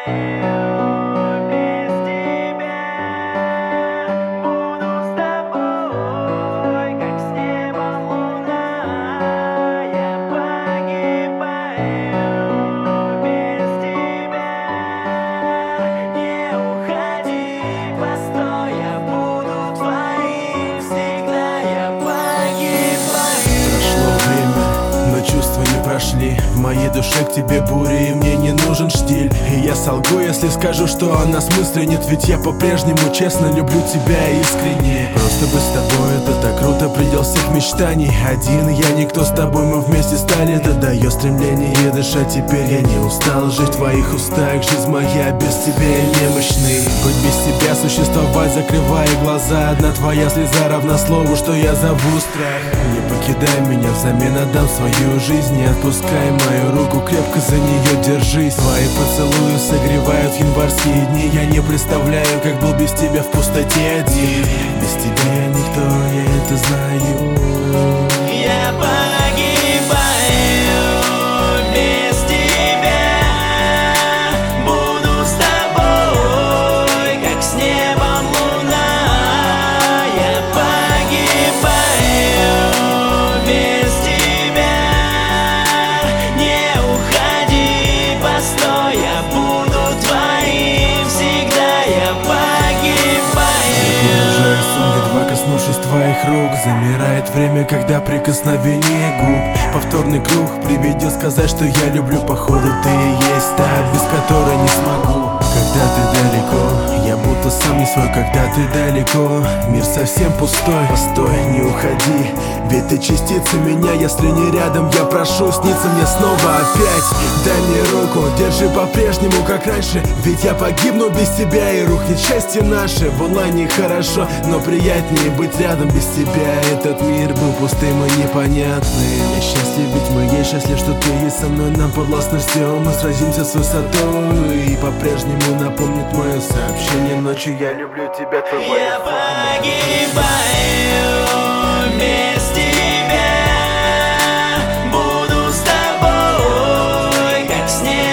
В моей душе к тебе буря, и мне не нужен штиль. И я солгу, если скажу, что о нас мысли нет. Ведь я по-прежнему честно люблю тебя искренне. Просто быть с тобой, это так круто, предел всех мечтаний. Один я, никто с тобой, мы вместе стали. Это дает стремление дышать, теперь я не устал жить в твоих устах. Жизнь моя без тебя я немощный. Быть без тебя, существовать, закрывая глаза. Одна твоя слеза равна слову, что я зову страх. Не покидай меня, взамен отдам свою жизнь. Не отпускай мою руку, крепко за нее держись. Твои поцелуи согревают январские дни. Я не представляю, как был без тебя в пустоте один. Без тебя я никто, я это знаю. Я погибаю без тебя. Буду с тобой, как с небом луна. Я погибаю без тебя. Не уходи, постой, я буду твоим всегда. Я погибаю. Погружаюсь в сон, едва коснувшись твоих рук. Замирает время, когда прикосновение губ. Повторный круг приведет сказать, что я люблю. Походу ты и есть та, без которой не смогу. Когда ты далеко, я будто сам не свой. Когда ты далеко, мир совсем пустой. Постой, не уходи, ведь ты частица меня. Если не рядом, я прошу, снится мне снова опять. Дай мне руку, держи по-прежнему, как раньше. Ведь я погибну без тебя, и рухнет счастье наше. В онлайне хорошо, но приятнее быть рядом без тебя. Этот мир был пустым и непонятным. Я счастлив, ведь мы есть, счастлив, что ты есть со мной. Нам подвластно все, мы сразимся с высотой. И по-прежнему напомнит мое сообщение ночью. Я люблю тебя, твой Я погибаю без тебя. Буду с тобой, как снег.